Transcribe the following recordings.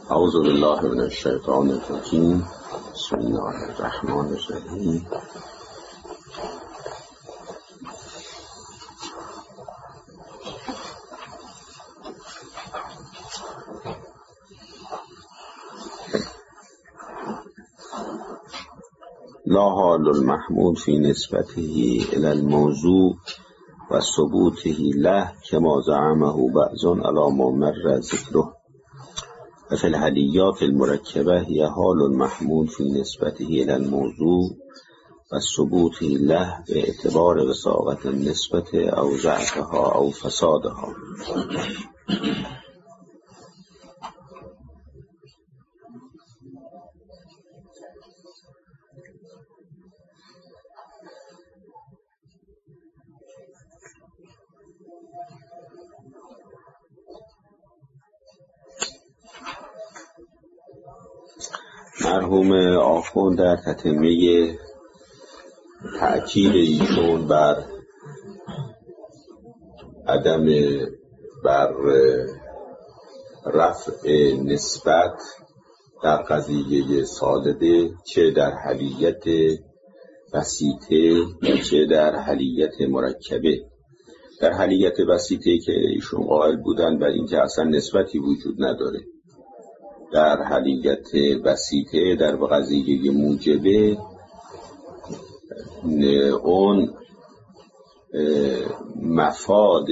اعوذ بالله من الشیطان الرجیم. بسم الله الرحمن الرحیم. لا حال المحمود فی نسبته الی الموضوع و ثبوته له کما زعمه بعض علی ما مر ذکره و فی الحلیات المرکبه هی حال المحمود فی نسبته الی الموضوع و ثبوته له به اعتبار وثاقت النسبت او ضعفها او فسادها. مرحوم آخوند در تتمه تأکید ایشون بر عدم بر رفع نسبت در قضیه سالبه چه در حلیت بسیطه چه در حلیت مرکبه. در حلیت بسیطه که ایشون قائل بودن بر اینکه اصلا نسبتی وجود نداره، در حلیت بسیطه در قضیه موجبه اون مفاد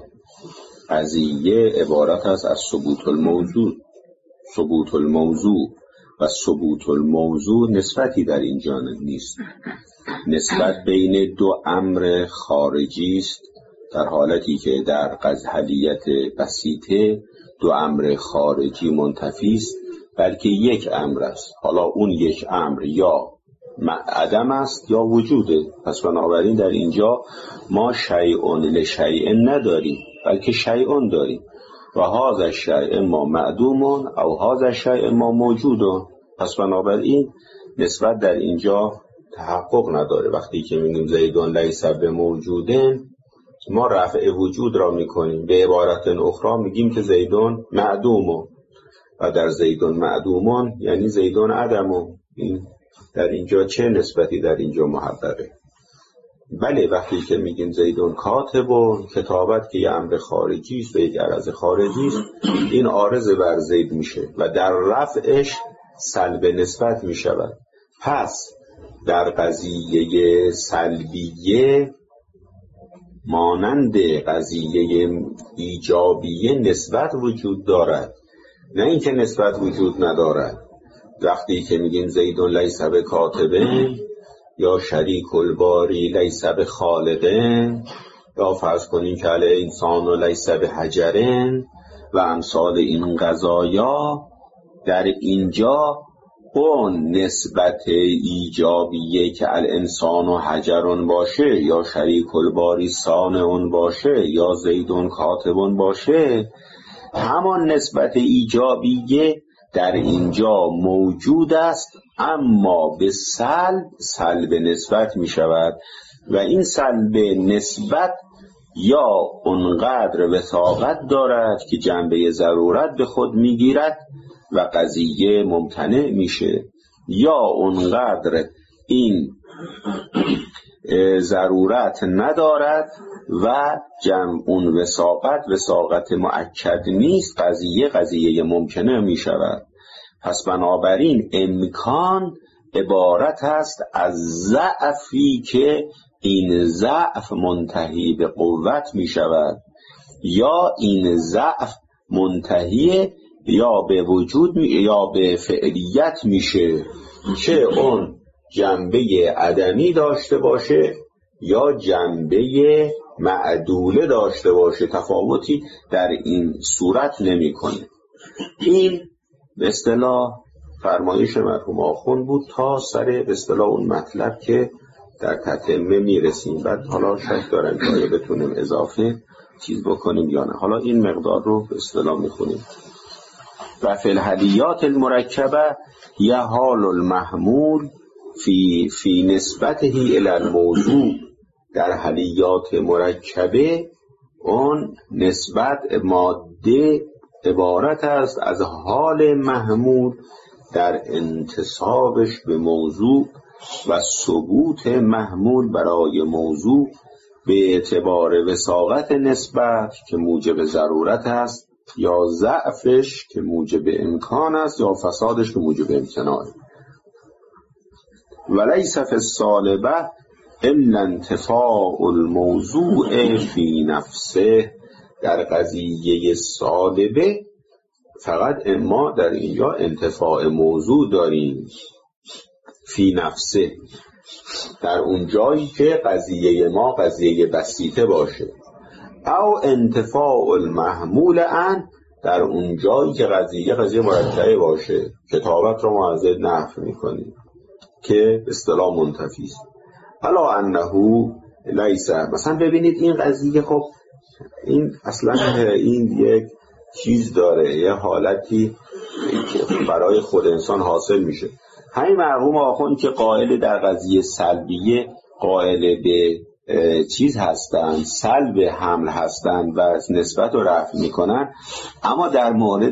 قضیه عبارت است از ثبوت الموضوع و ثبوت الموضوع نسبتی در اینجا نیست. نسبت بین دو امر خارجی است، در حالتی که در حلیت بسیطه دو امر خارجی منتفی است، بلکه یک امر است. حالا اون یک امر یا عدم است یا وجوده. پس بنابراین در اینجا ما شیء لشیء نداریم، بلکه شیء داریم و هذا الشیء ما معدوم او هذا الشیء ما موجود. پس بنابراین نسبت در اینجا تحقق نداره. وقتی که میگیم زیدون لیس بموجودن، ما رفع وجود را میکنیم. به عبارت اخرى میگیم که زیدون معدوم و در زیدون معدومان یعنی زیدون عدم. این در اینجا چه نسبتی در اینجا محققه؟ بله، وقتی که میگیم زیدون کاتب و کتابت که یه امر خارجی است و یک عرض خارجی است، این عارض بر زید میشه و در رفعش سلب نسبت میشود. پس در قضیه سلبیه مانند قضیه ایجابیه نسبت وجود دارد، نه اینکه نسبت وجود ندارد. وقتی که میگیم زیدون لیس بکاتبن یا شریک الباری لیس بخالقن یا فرض کنیم که الانسان لیس بحجرن و امثال این قضایا، در اینجا اون نسبت ایجابیه که الانسان و حجرون باشه یا شریک الباری صانعون باشه یا زیدون کاتبون باشه، همان نسبت ایجابیه در اینجا موجود است، اما به سلب نسبت می شود و این سلب نسبت یا اونقدر وثاقت دارد که جنبه ضرورت به خود می گیرد و قضیه ممتنع میشه، یا اونقدر این ضرورت ندارد و اون وثاقت مؤکد نیست، قضیه ممکنه میشود. پس بنابراین امکان عبارت است از ضعفی که این ضعف منتهی به قوت میشود، یا این ضعف منتهی یا به وجود یا به فعلیت میشه، چه اون جنبه عدمی داشته باشه یا جنبه معدوله داشته باشه، تفاوتی در این صورت نمی کنه. این به اصطلاح فرمایش مرحوم آخوند بود تا سر به اصطلاح اون مطلب که در تتمه میرسیم. بعد حالا شک دارم که بتونیم اضافه چیز بکنیم یا نه. حالا این مقدار رو به اصطلاح میخونیم. و فی الحلیات المرکبه یه حال المحمول فی نسبته الی الموضوع. در حلیات مرکبه اون نسبت ماده عبارت است از حال محمول در انتسابش به موضوع و ثبوت محمول برای موضوع به اعتبار وساقت نسبت که موجب ضرورت است یا ضعفش که موجب امکان است یا فسادش که موجب امتناع. ولیس فی الصالبه الا انتفاع الموضوع فی نفسه. در قضیه صالبه فقط ما در اینجا انتفاع موضوع داریم فی نفسه، در اون جایی که قضیه ما قضیه بسیطه باشه، او انتفاع المحمول عن، در اون جایی که قضیه مرکبه باشه. کتابت رو ما از نفی میکنیم که اصطلاح منتفی است. الا انه لیس، مثلا ببینید این قضیه، خب این اصلا این یک چیز داره، یه حالتی که برای خود انسان حاصل میشه. همین مرحوم آخوند که قائل در قضیه سلبیه قائل به چیز هستند، سلب حمل هستند و نسبت رو رفع میکنن، اما در مورد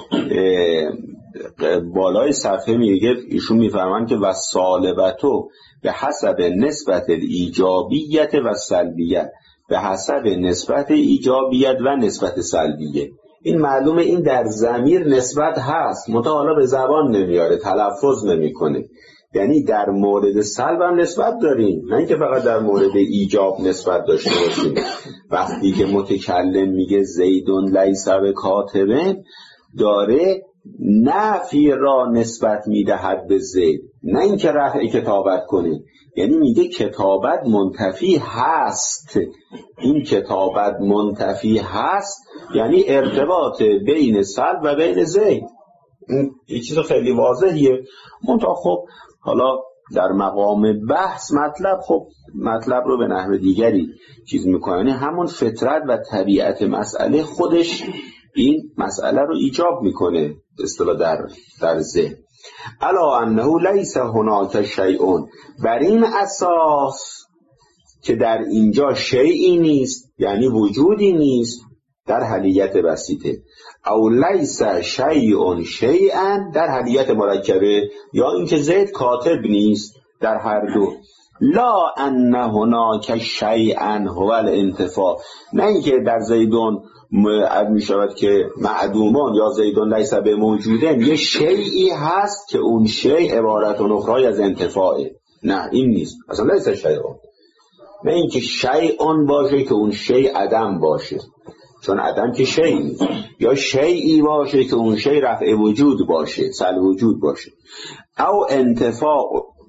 بالای صفحه میگه ایشون میفرمان که و سالبتو به حسب نسبت ایجابیت و سلبیت، به حسب نسبت ایجابیت و نسبت سلبیه. این معلومه این در ضمیر نسبت هست، منتها حالا به زبان نمیاره، تلفظ نمیکنه. یعنی در مورد سلب هم نسبت داریم، نه اینکه فقط در مورد ایجاب نسبت داشته باشیم. وقتی که متکلم میگه زیدون لیس بکاتب، داره نفی را نسبت میدهد به زید، نه اینکه رفع کتابت کنه. یعنی میگه کتابت منتفی هست. این کتابت منتفی هست یعنی ارتباط بین سلب و بین زید. این یه چیز خیلی واضحیه. منتها خب حالا در مقام بحث مطلب رو به نحو دیگری چیز میکنه، همون فطرت و طبیعت مسئله خودش این مسئله رو ایجاب میکنه اصطلاح در ذهن. الا انه لیس هناک شیء، بر این اساس که در اینجا شیئی نیست، یعنی وجودی نیست در حلیت بسیطه، او لیس شیء شیئا در حلیت مرکبه، یا اینکه زید کاتب نیست، در هر دو. لا ان هناک شیئا هو الانتفاع، نه اینکه در زیدون می شود که معدومان یا زیدون لیس به موجودن، یه شیئی هست که اون شیء عبارت اخرى از انتفاعه. نه این نیست، اصلا لیس شیئا، نه اینکه شیئون باشه که اون شیء عدم باشه، چون عدم که شیء نیست، یا شیئی باشه که اون شیء رفع وجود باشه، سلب وجود باشه. او انتفاع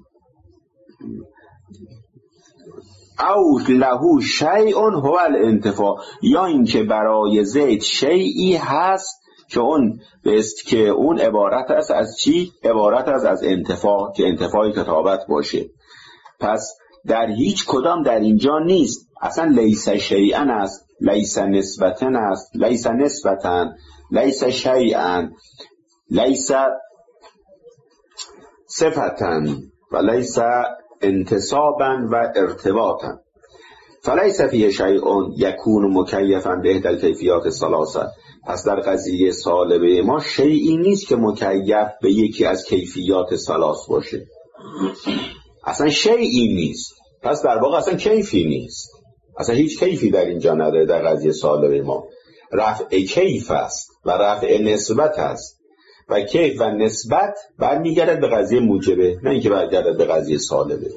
او له شیء هو الانتفاع، یا اینکه برای زید شیئی هست که اون عبارت است از چی؟ عبارت است از انتفاع، که انتفاع کتابت باشه. پس در هیچ کدام در اینجا نیست. اصلا لیس شیئا است، لیس نسبتن است، لیس نسبتن، لیس شیئا، لیس صفتن و لیس انتصابا و ارتباطا. فلیس فیه شیء یکون مکیفا به احدی الکیفیات الثلاثه. پس در قضیه صالبه ما شیئی نیست که مکیف به یکی از کیفیات ثلاث باشه، اصلا شیئی نیست. پس در واقع اصلا کیفی نیست، اصلا هیچ کیفی در اینجا نداره. در قضیه صالبه ما رفع کیف است و رفع نسبت است، و کیف و نسبت برمیگرد به قضیه موجبه، نه اینکه برگرد به قضیه صالبه.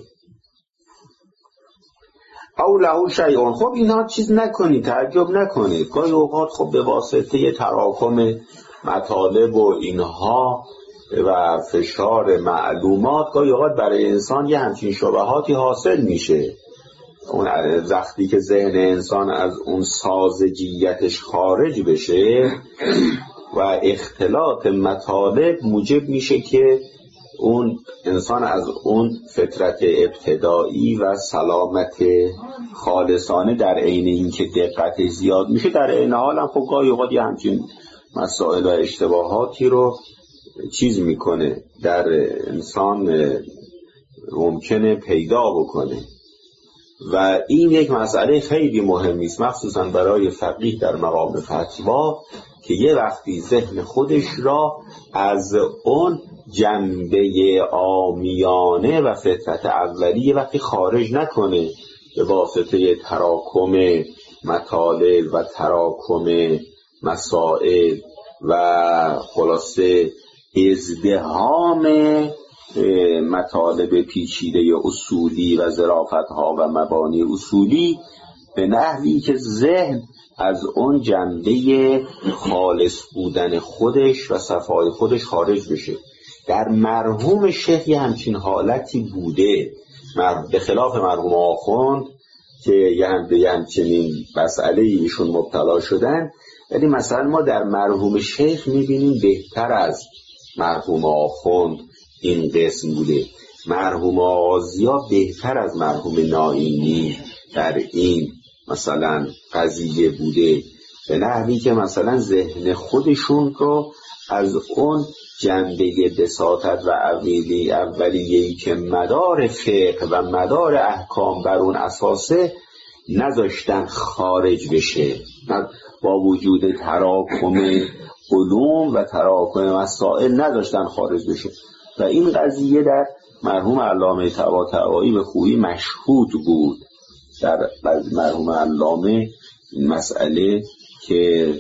او له شیء، خب اینا چیز نکنید، تعجب نکنید. گاهی اوقات خب به واسطه تراکم مطالب و اینها و فشار معلومات گاهی اوقات برای انسان یه همچین شبهاتی حاصل میشه. اون وقتی که ذهن انسان از اون سازجیتش خارج بشه و اختلاط مطالب موجب میشه که اون انسان از اون فطرت ابتدایی و سلامت خالصانه در عین اینکه دقتش زیاد میشه، در عین حال هم خب گاهی اوقات یه همچین مسائل و اشتباهاتی رو چیز میکنه، در انسان ممکنه پیدا بکنه. و این یک مسئله خیلی مهمی است، مخصوصا برای فقیه در مقام فتوا، که یه وقتی ذهن خودش را از اون جنبه عامیانه و فطرت اولی یه وقتی خارج نکنه به واسطه تراکم مطالب و تراکم مسائل و خلاصه ازدحام مطالب پیچیده اصولی و ظرافت‌ها و مبانی اصولی، به نحوی که ذهن از اون جنبه خالص بودن خودش و صفای خودش خارج بشه. در مرحوم شیخ همچین حالتی بوده، به خلاف مرحوم آخوند که یه همچنین مسئله ایشون مبتلا شدن. ولی مثلا ما در مرحوم شیخ میبینیم بهتر از مرحوم آخوند این قسم بوده. مرحوم آغازیا بهتر از مرحوم نائینی در این مثلا قضیه بوده، به نحوی که مثلا ذهن خودشون رو از اون جنبه بساطت و اولیه‌ای که مدار فقه و مدار احکام بر اون اساسه نذاشتن خارج بشه، با وجود تراکم علوم و تراکم مسائل نذاشتن خارج بشه. و این قضیه در مرحوم علامه طباطبایی به خوبی مشهود بود. در مرحوم علامه این مسئله که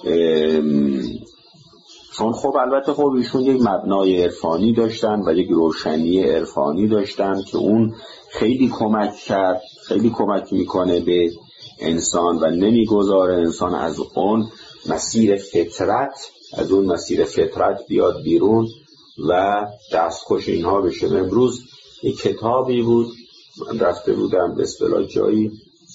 چون خب البته خب ایشون یک مبنای عرفانی داشتن و یک روشنی عرفانی داشتن که اون خیلی کمک کرد، خیلی کمک میکنه به انسان و نمیگذاره انسان از اون مسیر فطرت بیاد بیرون و دستخوش اینها بشه. امروز یک کتابی بود، من رفته بودم به اصطلاح جایی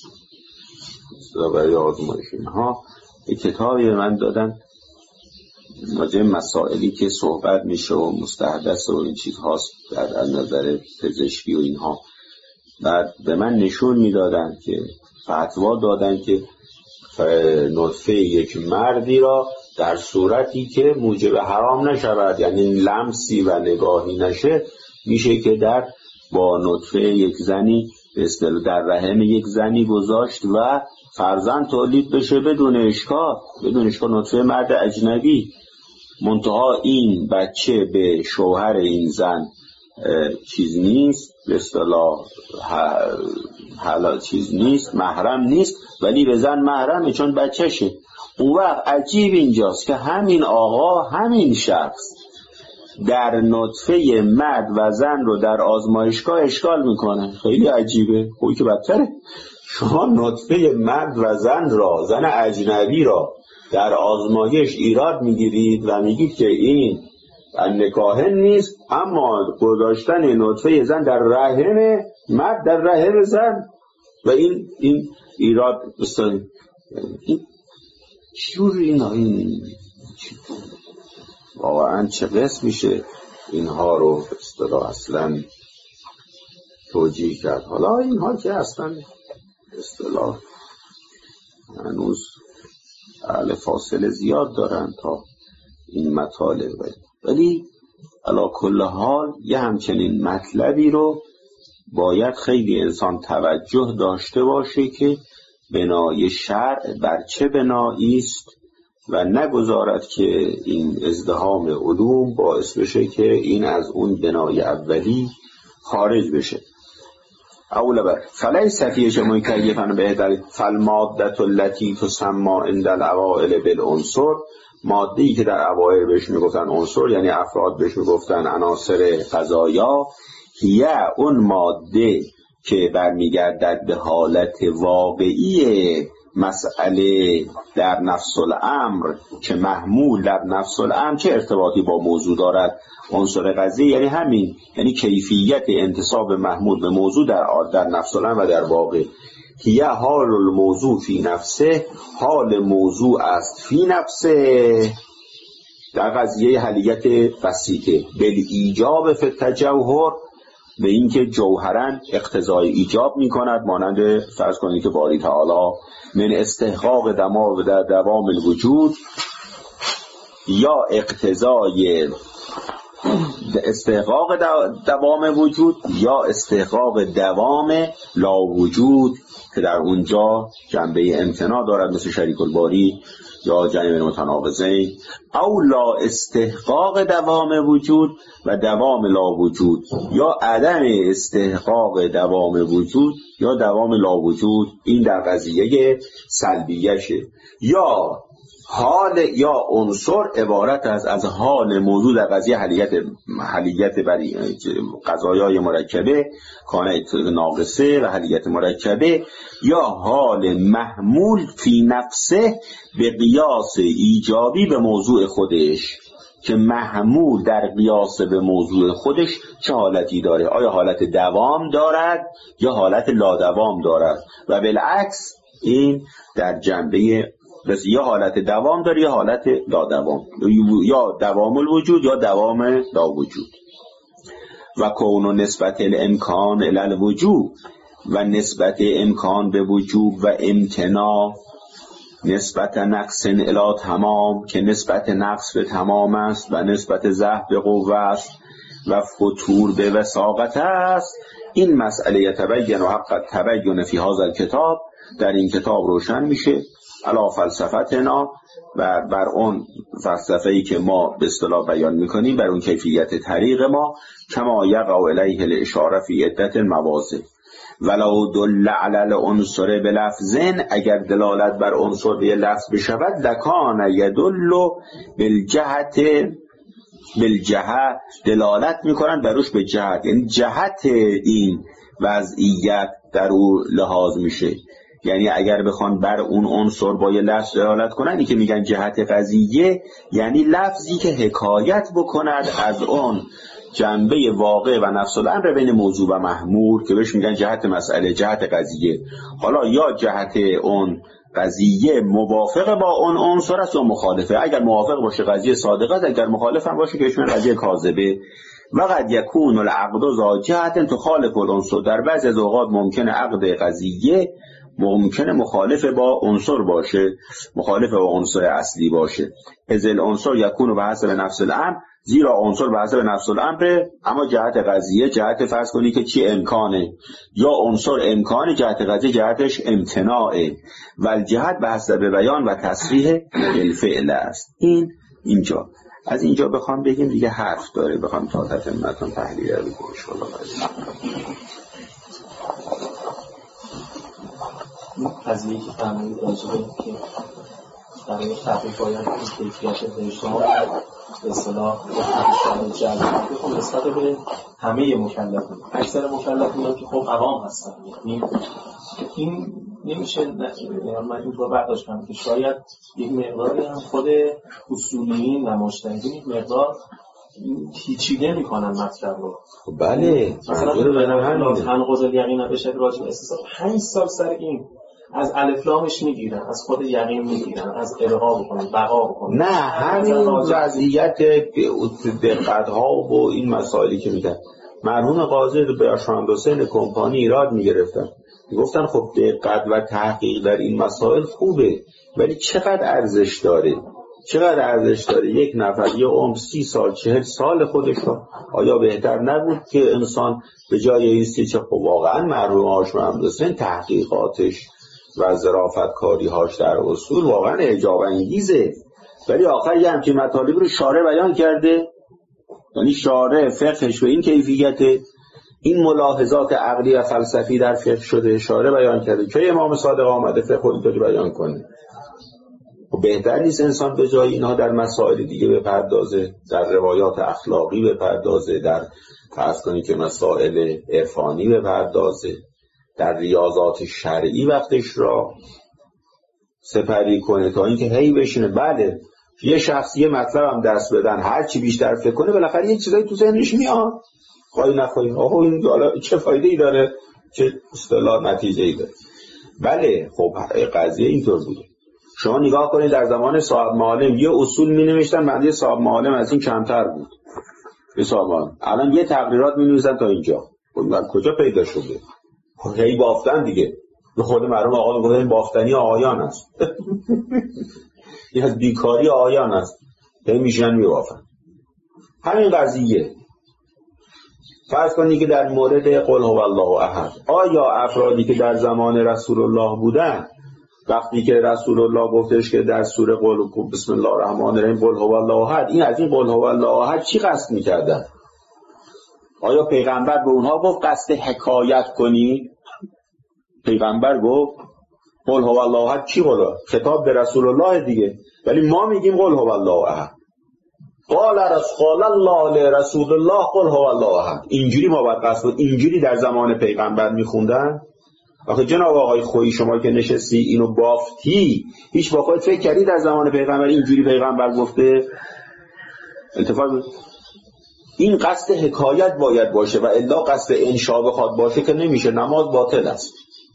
برای آزمایش اینها، یک کتابی من دادن راجع مسائلی که صحبت میشه و مستحدث و این چیزهاست در نظر پزشکی و اینها. بعد به من نشون میدادن که فتوا دادن که نطفه یک مردی را در صورتی که موجب حرام نشود، یعنی لمسی و نگاهی نشه، میشه که با نطفه یک زنی در رحم یک زنی گذاشت و فرزند تولید بشه بدون اشکال نطفه مرد اجنبی. منتها این بچه به شوهر این زن چیز نیست، به اصطلاح حلال چیز نیست، محرم نیست، ولی به زن محرمه چون بچهشه. اون وقت عجیب اینجاست که همین آقا، همین شخص در نطفه مرد و زن رو در آزمایشگاه اشکال میکنه. خیلی عجیبه. خوبی که بدتره، شما نطفه مرد و زن اجنبی را در آزمایش ایراد میگیرید و میگید که این نکاح نیست، اما گذاشتن نطفه زن در رحم مرد در رحم زن و این ایراد بستانید. این چجور این واقعا چه قسم میشه اینها رو اصطلاح اصلا توجیه کرد. حالا اینها که اصلا اصطلاح هنوز اهل فاصله زیاد دارن تا این مطالب، ولی علا کل حال یه همچنین مطلبی رو باید خیلی انسان توجه داشته باشه که بنای شرع بر چه بنایی است و نگذارد که این ازدحام علوم باعث بشه که این از اون بنای اولی خارج بشه. اول بر فلیس فیه مکیفا به فالمادة التي تسمى عند الاوائل بالعنصر، ماده‌ای که در اوائل بهش میگفتن عنصر، یعنی افراد بهش میگفتن عناصر غذایا، یا اون ماده که برمیگردد به حالت واقعی مسئله در نفس الامر که محمول در نفس الامر، چه ارتباطی با موضوع دارد؟ عنصر غذایی یعنی همین، یعنی کیفیت انتساب محمول به موضوع در نفس الامر و در واقع. هی حال الموضوع فی نفسه، حال موضوع است فی نفسه، در قضیه حلیت بسیطه بل ایجاب فی التجوهر، به اینکه جوهرن اقتضای ایجاب می کند، مانند فرض کنید که باری تعالی من استحقاق دوام الوجود، یا اقتضای استحقاق دوام وجود یا استحقاق دوام لا وجود که در اونجا جنبه امتناع دارد، مثل شریک الباری یا جمع متناقضین، او لا استحقاق دوام وجود و دوام لا وجود، یا عدم استحقاق دوام وجود یا دوام لا وجود. این در قضیه سلبیشه. یا حال یا عنصر عبارت از حال موجود در قضیه حلیت برای قضایای مرکبه کانه ناقصه و حلیت مرکبه، یا حال محمول فی نفسه به قیاس ایجابی به موضوع خودش، که محمول در قیاس به موضوع خودش چه حالتی داره، آیا حالت دوام دارد یا حالت لادوام دارد، و بالعکس این در جنبه یا حالت دوام داره یا حالت لادوام، یا دوام الوجود یا دوام لا وجود. و کون و نسبت الامکان الی الوجود، و نسبت امکان به وجود و امتناع نسبت نقص الی تمام، که نسبت نقص به تمام است و نسبت ضعف به قوه است و فتور به وساقت است. این مسئله یتبین و حق تبین فی هذا الکتاب، در این کتاب روشن میشه علا فلسفتنا، و بر اون فلسفه‌ای که ما به اصطلاح بیان میکنیم، بر اون کیفیت طریق ما، کما یقع الیه الاشاره فی عدة مواضع. ولو دل علی العنصر بلفظن، اگر دلالت بر عنصر به لفظ بشود، لکان یدل بالجهه، دلالت میکنن بروش به جهت، یعنی جهت این وضعیت در او لحاظ میشه. یعنی اگر بخوان بر اون عنصر با یه لفظ دلالت کنن، این که میگن جهت قضیه، یعنی لفظی که حکایت بکند از اون جنبه واقع و نفس الامر بین موضوع و محمول، که بهش میگن جهت مسئله، جهت قضیه. حالا یا جهت اون قضیه موافق با اون عنصر است یا مخالفه. اگر موافق باشه قضیه صادقه است، اگر مخالف هم باشه که بهش میگن قضیه کاذبه. و قد یکون العقد ذا جهت تخالف العنصر، در بعضی از اوقات ممکنه عقد قضیه ممکنه مخالف با عنصر باشه، مخالف با عنصر اصلی باشه. از العنصر یکون به حسب نفس الامر، زیرا عنصر به حسب نفس الامر، اما جهت قضیه جهت فرض کنی که چی امکانه، یا عنصر امکانه، جهت قضیه جهتش امتناعه، و الجهت به حسب بیان و تصریح الفعل است. اینجا از اینجا بخوام بگیم دیگه حرف داره، بخوام تا تتمتون تحلیل رو بگیم انشاءالله. این قضیه که فرمودید راجبه که برای تحقیق باید این کیفیت اجتماع به اصطلاح جلب خب نسبت به همه مکلفین، اکثر مکلفین هم که خب عوام هستن، این نمیشه. من این رو برداشت کنم که شاید یک مقداری هم خود اصولیین و مجتهدین یک مقدار پیچیده میکنن مطلب رو. بله مثلا تناقض الیقین به شکل راجع به استثبات 5 سال سر این از الف لامش میگیرن، از خود یقین میگیرن، از الغا بکنن، بقا بکنن. نه همین وضعیت دقت ها و این مسائلی که میگن مرحوم قاضی بیاشمند حسین کمپانی ایراد میگرفتن، گفتن خب دقت و تحقیق در این مسائل خوبه، ولی چقدر ارزش داره؟ چقدر ارزش داره یک نفر یه عمر 30 سال 40 سال خودش رو، آیا بهتر نبود که انسان به جای این چه خب واقعا مرحوم هاشم حسین تحقیقاتش و ظرافت کاری هاش در اصول واقعا اعجاب انگیزه، ولی آخر یه همچین مطالب رو شارع بیان کرده، یعنی شارع فقهش به این کیفیت، این ملاحظات عقلی و فلسفی در فقه شده، شارع بیان کرده که امام صادق آمده فقه اینطوری بیان کنه. و بهتر نیست انسان به جای اینها در مسائل دیگه بپردازه، در روایات اخلاقی بپردازه، در فرض کنی که مسائل عرفانی بپردازه، در ریاضات شرعی وقتش را سپری کنه، تا اینکه هی بشینه بله یه شخص یه مطلب هم دست بدن هر چی بیشتر فکر کنه بالاخره یه چیزایی تو ذهنش میاد، خواهی نخواهی آها این چه فایده ای داره، چه اصطلاح نتیجه ای داره. بله خب قضیه اینطور بوده. شما نگاه کنید در زمان صاحب معالم یه اصول می نوشتن، بنده صاحب معالم از این کمتر بود. به صاحب معالم الان یه تقریرات می نویسن تا اینجا، کجا پیدا شده؟ هی بافتن دیگه. به خود مرحوم آقا میگه این بافتنی آیان است. این از بیکاری آیان است. هی میشن میبافن. همین قضیه فرض کنید که در مورد قل هو الله احد، آیا افرادی که در زمان رسول الله بودن وقتی که رسول الله گفتش که در سوره قل بسم الله الرحمن الرحیم قل هو الله احد، این از این قل هو الله احد چی قصد می‌کردن؟ آیا پیغمبر به اونها گفت قصد حکایت کنی؟ پیغمبر گفت قل هو الله احد چی بوده؟ خطاب به رسول الله دیگه. ولی ما میگیم قل هو الله احد. قال الله لرسول الله قل هو الله احد. اینجوری ما باید قصد، اینجوری در زمان پیغمبر میخوندن. آخه جناب آقای خویی، شما که نشستی اینو بافتی، هیچ با خودت فکر کردی در زمان پیغمبر اینجوری پیغمبر گفته؟ اتفاق این قصد حکایت باید باشه و الا قصد انشاء بخواد باشه که نمیشه، نماز باطل است.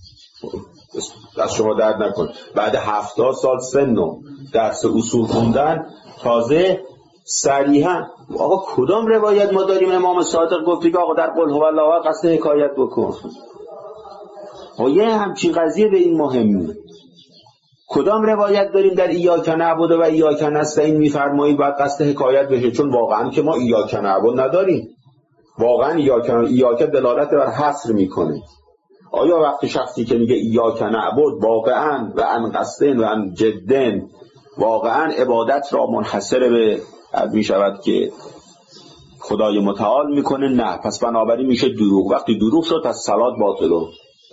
دست شما درد نکن. بعد 70 سال سن و درس اصول خوندن تازه صریحا آقا کدام روایت ما داریم امام صادق گفت که آقا در قل هو الله قصد حکایت بکن؟ یه همچین قضیه به این مهمه. کدام روایت داریم در ایاک نعبد و ایاک نستعین میفرمایید باید قصد حکایت بشه؟ چون واقعا که ما ایاک نعبد نداریم، واقعا ایاک دلالت بر حصر میکنه. آیا وقتی شخصی که میگه ایاک نعبد واقعا و ان قصدن و ان جدن واقعا عبادت را منحصر به میشود که خدای متعال میکنه؟ نه. پس بنابراین میشه دروغ. وقتی دروغ شد پس صلات باطله.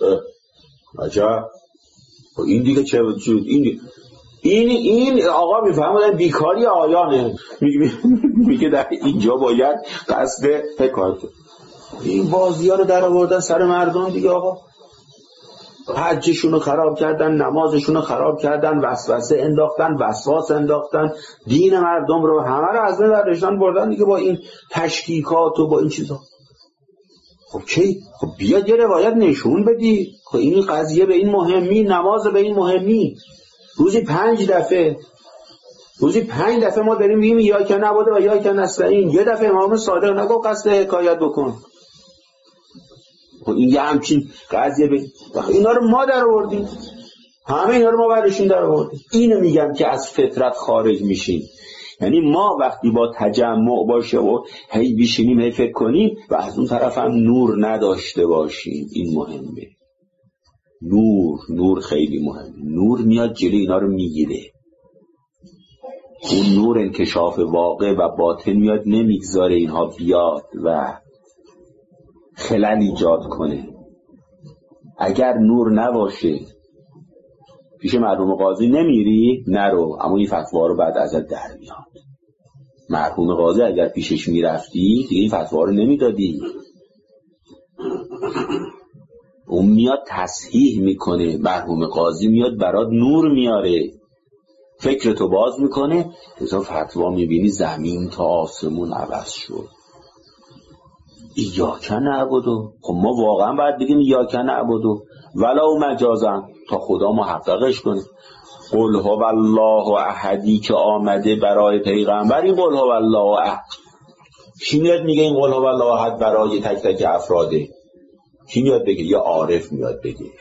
عجب. این دیگه چه وجود؟ این آقا میفهمه بیکاری آیانه. میگه در اینجا باید قصد حکایت. این بازی‌ها رو در آوردن سر مردم دیگه آقا. حجشون رو خراب کردن، نمازشون رو خراب کردن، وسوسه انداختن، وسواس انداختن، دین مردم رو همه رو از بین برداشتن بردن دیگه با این تشکیکات و با این چیزا. خب چی؟ خب بیا یه روایت نشون بدی. خب این قضیه به این مهمی، نماز به این مهمی. روزی 5 دفعه ما داریم میگیم یا که نبوده و یا که نستعین. یه دفعه امام صادق نگو قصد حکایت بکن. خب این یه همچین قضیه به اینا رو ما در آوردیم، همه اینا رو ما بعدشون در آوردیم. اینو میگم که از فطرت خارج میشین. یعنی ما وقتی با تجمع باشه و هی بشینیم هی فکر کنیم و از اون طرف هم نور نداشته باشیم، این مهمه. نور خیلی مهمه. نور میاد جلوی اینا رو میگیره. اون نور انکشاف واقع و باطن میاد نمیگذاره اینها بیاد و خلل ایجاد کنه. اگر نور نباشه پیش مرحوم قاضی نمیری، نرو، اما این فتوا رو بعد ازت در میاد. مرحوم قاضی اگر پیشش میرفتی دیگه این فتوا رو نمیدادی. اون میاد تصحیح میکنه، مرحوم قاضی میاد برات نور میاره، فکرتو باز میکنه. مثلا فتوا میبینی زمین تا آسمون عوض شد. ایاک نعبدو. خب ما واقعا باید بگیم ایاک نعبدو ولو مجازن تا خدا محققش کنه. قل هو الله احدی که آمده برای پیغمبر، این قل هو الله احد. کی میاد میگه این قل هو الله احد برای تک تک افراده؟ کی میاد بگه؟ یا عارف میاد بگه.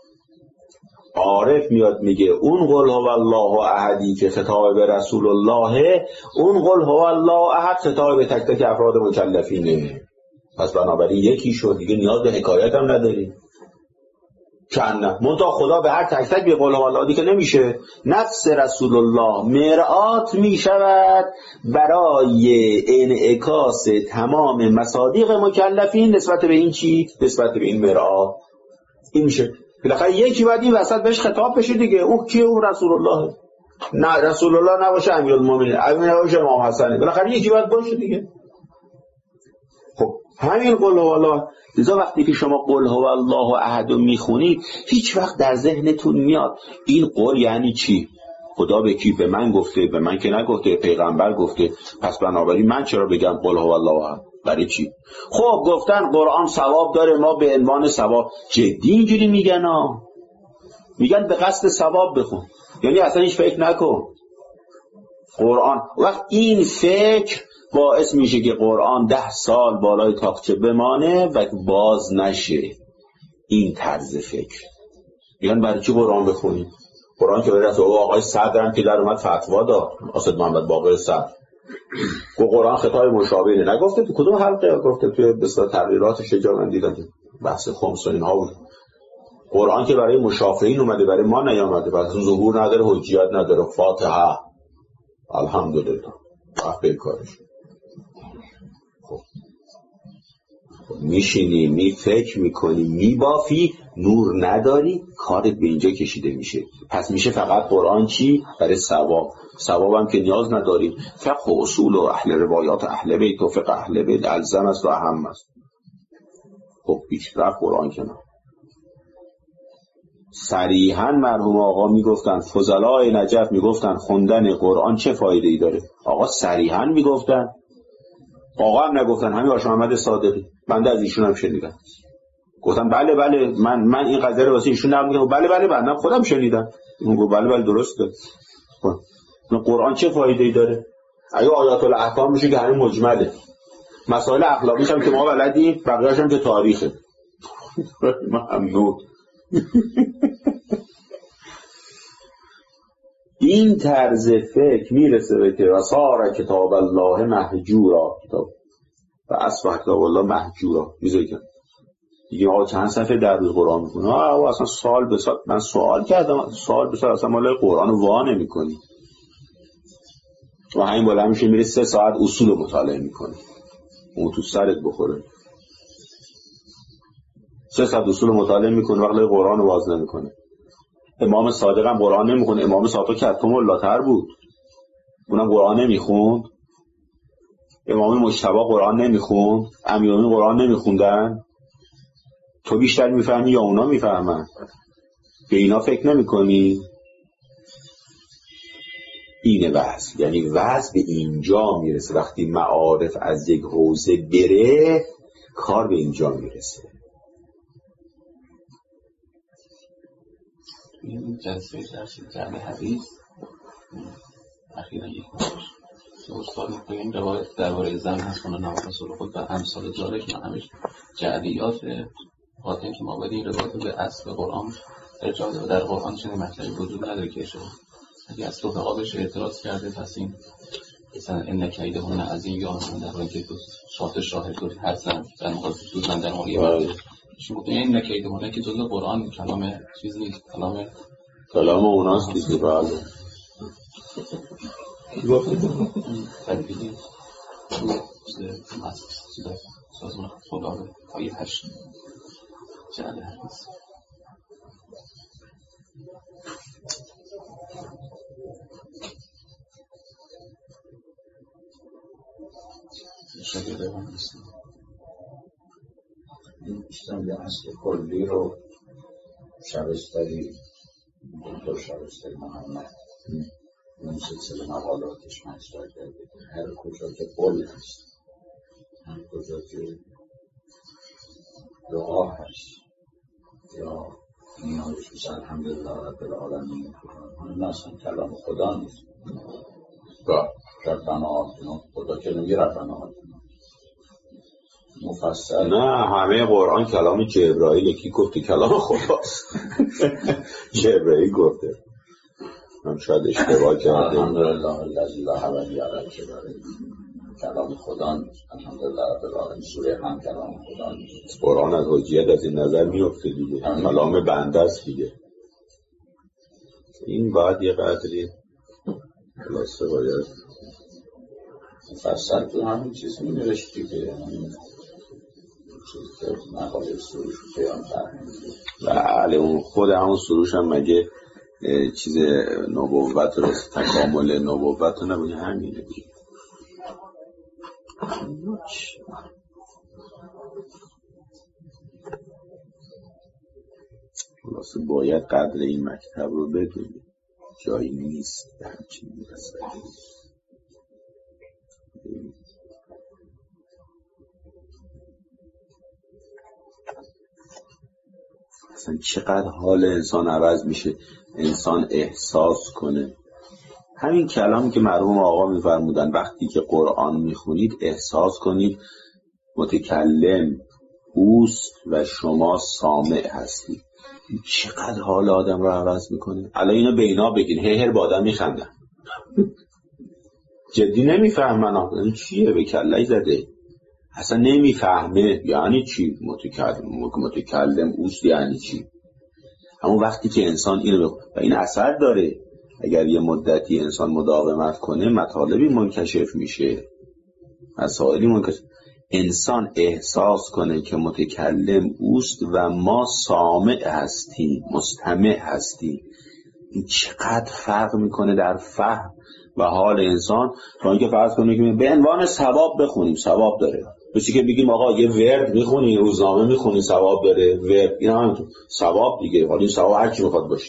عارف میاد میگه اون قل هو الله احدی که خطاب به رسول الله، اون قل هو الله احد خطاب به تک تک افراد مکلفینه. پس بنابراین یکی شد دیگه، نیاز به حکایت هم نداریم. چند منتها خدا به هر تک تک به قول الله دیگه نمیشه. نفس رسول الله مرآت میشود برای انعکاس تمام مصادیق مکلفین نسبت به این چی؟ نسبت به این مرآت. این میشه بالاخره یکی باید این وسط بهش خطاب بشه دیگه. اون کیه؟ اون رسول الله. نه رسول الله نباشه امیرالمومنین، امیر نباشه امام حسن، بالاخره یکی باید باشه دیگه. خب همین قل هو الله. لذا وقتی که شما قل هو الله احد رو میخونید هیچ وقت در ذهنتون میاد این قول یعنی چی؟ خدا به کی؟ به من گفته؟ به من که نگفته، پیغمبر گفته، پس بنابراین من چرا بگم قل هو الله احد؟ برای چی؟ خب گفتن قرآن ثواب داره، ما به عنوان ثواب. جدی اینجوری میگن ها؟ میگن به قصد ثواب بخون، یعنی اصلا هیچ فکر نکن قرآن. وقت این فکر باعث میشه که قرآن 10 سال بالای تاقچه بمانه و باز نشه. این طرز فکر. میگن برای چی قرآن بخونیم؟ قرآن که برای آقای صدرم که در اومد فتوا داد، اسد محمد باقر صدر، که قرآن خطای مشابهه. نگفته تو کدوم حلقه؟ گفته توی بسیار تغییرات شجاع من دیدم بحث خمس و اینها بود. قرآن که برای مشافهین اومده، برای ما نیامده، پس ظهور نداره، حجیت نداره. فاتحه الحمدلله وقت کارش. خب میشینی فکر میکنی میبافی، نور نداری، کارت به اینجا کشیده میشه. پس میشه فقط قرآن چی؟ برای ثواب هم که نیاز نداریم. فقه و اصول و اهل روایات اهل بیت و فقه اهل بیت الزم است و اهم است. خب پیش رفت قرآن کنار. صریحاً مرحوم آقا میگفتن، فضلای نجف میگفتن خوندن قرآن چه فایده ای داره. آقا صریحاً میگفتن، آقا هم نگفتن، همین آقا محمد صادقی، بنده از ایشون هم شنیدم، گفتم بله من این قضیه رو واسه ایشون نقل میگم، بله بنده خودم شنیدم. اون گفت بله درسته. قرآن چه فایده ای داره؟ اگه آیات الاحکام میشه که همین مجمله، مسائل اخلاقیش هم که ما بلدیم، بقیه‌اش هم که تاریخه. ممنون. این طرز فکر میرسه به که وصار کتاب الله مهجورا، کتاب و اصبح کتاب الله مهجورا. میذاری دیگه آقا چند صفحه در روز قرآن میکنه، آقا اصلا سال به سال من سوال کردم، سال به سال اصلا مال قرآن وا نمیکنی. و همین بالا میشه میره 3 ساعت اصول رو مطالعه میکنه، اون تو سرت بخوره. 3 ساعت اصول رو مطالعه میکنه، وقتی قرآن رو واز نمیکنه. امام صادق هم قرآن نمیخونه. امام صادق که اتم اللاتر بود، اونم قرآن نمیخوند. امام مجتبی قرآن نمیخوند. امیرالمومنین قرآن نمیخوندن. تو بیشتر میفهمی یا اونا میفهمن؟ به اینا فکر نمیکنی؟ اینه وعظ. یعنی وعظ به اینجا میرسه وقتی معارف از یک حوزه بره، کار به اینجا میرسه. این جلسه درسی جمع حدیث اخیرا یک استاد میگه این روایت درباره زن هست اون نام رسول خود و امثال ذالک، من همش جعلیات خاطر که ما باید این روایت به اصل قرآن ارجاع بده و در قرآن چنین مطلبی وجود نداره که شده. اگه از رفقا بهش اعتراض کرده، پس این مثلا ان کیدهن عظیم یا در حالی که شاهد دو هستن در مقابل دوزن در مقابل شما این کیدهن که جزء قرآن کلام چیز نیست، کلام اوناست دیگه. بله تدبیری سازمان خدا به پای 8 جعل حدیث شاگرده هم نیستم. این بیشتر یه اصل کلی رو شبستری دکتر شبستری محمد این سلسله مقالاتش مطرح کرده که هر کجا که قول هست، هر کجا که دعا هست یا نیازش بس الحمدلله رب العالمین، همین اصلا کلام خدا نیست. ربنا آتنا، خدا که نمیگه ربنا آتنا مفصل. نه، همه قرآن کلام جبرائیل. کی گفته کلام خداست؟ جبرائیل گفته. من شاید اشتباه کرده. الحمدلله الذی لا حول ولا قوة کلام خدا نیست. الحمدلله رب العالمین سوره هم کلام خدا نیست. قرآن از حجیت از این نظر میفته دیگه، کلام بنده است دیگه. این باید یه قدری خلاصه باید مفصل تو همین چیز می نوشتی که مقاله سروش رو بیان فرمید. بله اون خود همون سروش هم مگه چیز نبوت رو، تکامل نبوت رو نبودی؟ همینه دیگه. خلاصه باید قدر این مکتب رو بدونی، جایی نیست به همچین میرسه. اصلا چقدر حال انسان عوض میشه، انسان احساس کنه. همین کلامی که مرحوم آقا میفرمودن وقتی که قرآن میخونید احساس کنید متکلم اوست و شما سامع هستید. چقدر حال آدم رو عوض میکنه. الان اینو به اینا بگین هر با آدم میخندن، جدی نمیفهمن. این چیه؟ به کله‌ای زده، اصلا نمیفهمه. یعنی چی متکلم اوست؟ یعنی چی؟ اما وقتی که انسان اینو و این اثر داره، اگر یه مدتی انسان مداومت کنه مطالبی منکشف میشه، مسائلی منکشف، انسان احساس کنه که متکلم اوست و ما سامع هستیم، مستمع هستیم. این چقدر فرق میکنه در فهم و حال انسان تا اینکه فرض کنه که به عنوان ثواب بخونیم، ثواب داره. بسی که بگیم آقا یه ورد میخونی، روزنامه میخونی، ثواب داره، ورد این همینطور ثواب دیگه، حالا این ثواب هر کی میخواد باشه.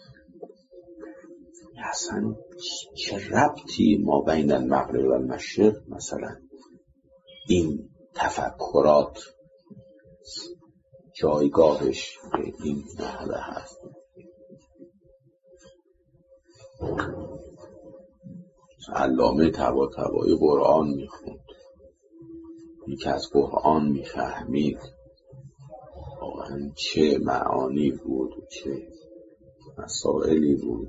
اصلا چه ربطی ما بین المغرب و المشرق مثلا این تفکرات جایگاهش به این نحوه هست؟ علامه طباطبایی قرآن میخوند، یکی از قرآن میفهمید واقعا چه معانی بود و چه مسائلی بود.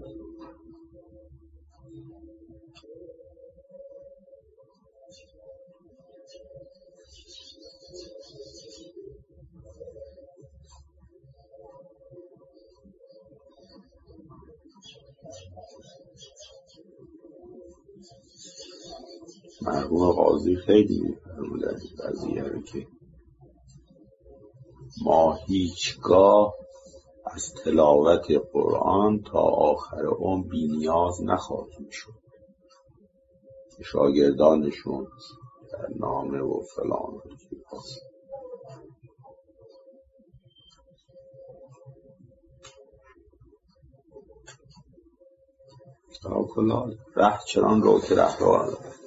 مرحوم قاضی خیلی می‌فرمودن این قضیه رو که ما هیچگاه از تلاوت قرآن تا آخر عمر بی نیاز نخواهیم شد. شاگردانشون در نامه و فلان کلا ره چنان رو که ره